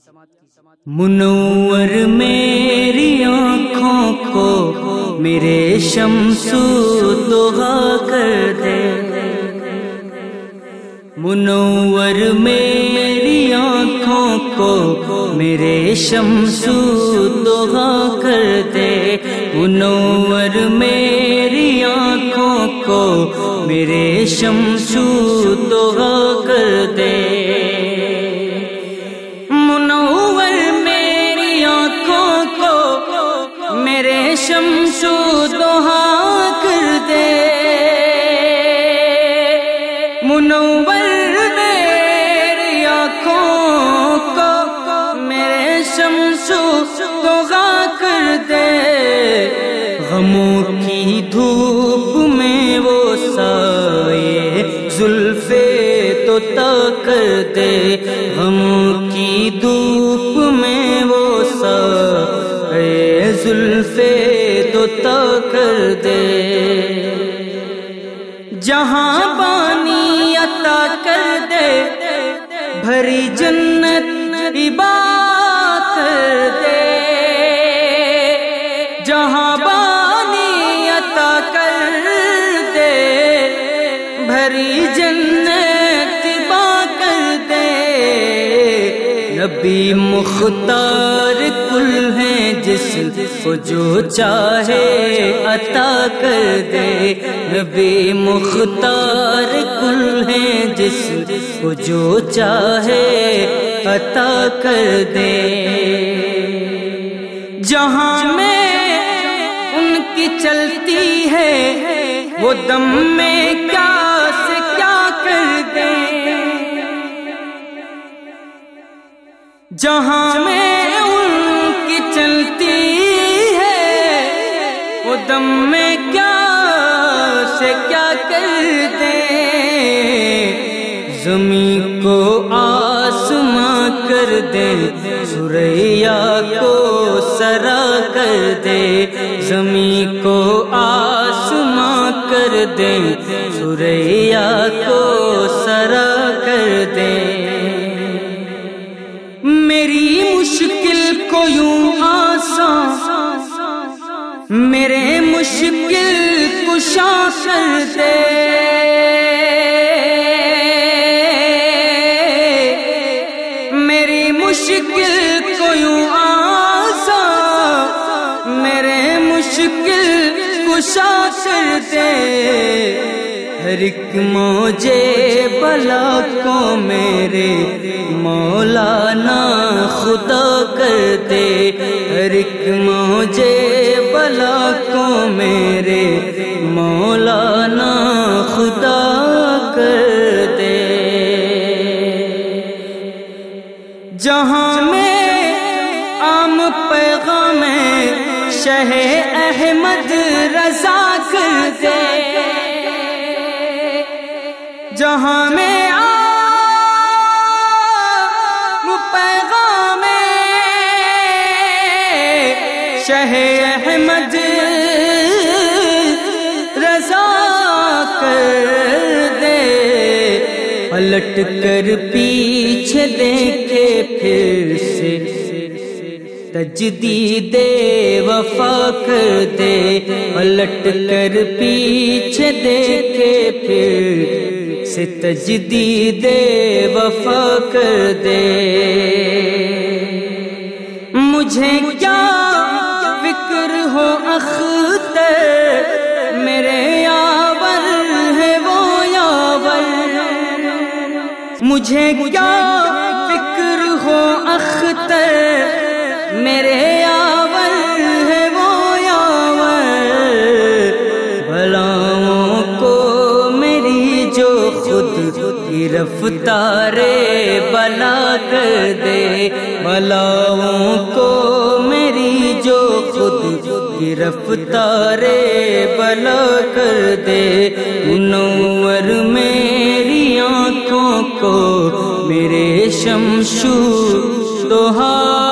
منور میری آنکھوں کو میرے شمسو دغا کر دے، منور میری آنکھوں کو میرے شمسو دغا کر دے، منور میری آنکھوں کو میرے شمسو دغا کر دے، منور میری آنکھوں کو میرے شمسو دغا کر دے، منور میری آنکھوں کو میرے شمسو دغا کر دے، غموں کی دھوپ میں وہ سائے زلف تو تا کر دے، غموں کی دھوپ میں وہ سائے زلف تو تا کر دے، جہاں بانی عطا کر دے، بھری جنت عبا کر دے، جہاں بانی عطا کر دے، بھری جنت عبا کر دے، نبی مختار کل ہیں جس کو جو چاہے عطا کر دے، نبی مختار کل ہیں جس کو جو چاہے عطا کر دے، جہاں میں ان کی چلتی ہے وہ دم میں کیا سے کیا کر دے، جہاں میں ان کی چلتی ہے وہ دم میں کیا سے کیا کر دے، زمین کو آسماں کر دے، ثریا کو سرا کر دے، زمین کو آسماں کر دے، ثریا کو سرا کر دے، میری مشکل کو یوں آسان میرے مشکل کشا کر دے، میری مشکل کو یوں آسان میرے مشکل کشا کر دے، ہر ایک موجے بلا کو میرے مولانا خدا کر دے، ہر ایک موجے بلا کو میرے مولانا خدا کر دے، جہاں میں عام پیغام شہ احمد رضا کر دے، جہاں میں عام پیغام شہ احمد رضا کر دے، پلٹ کر پیچھے دیکھے پھر سے تجدید وفا کر دے، پلٹ کر پیچھے دیکھے پھر سے تجدید وفا کر دے، مجھے کیا فکر ہو اختر میرے یاور ہے وہ یاور، مجھے کیا فکر ہو اختر میرے یاور ہے وہ یاور، بلاؤں کو میری جو خود گرفتار بلا کر دے، بلاؤں کو میری جو خود گرفتار بلا کر دے، منور میری آنکھوں کو میرے شمشو دہا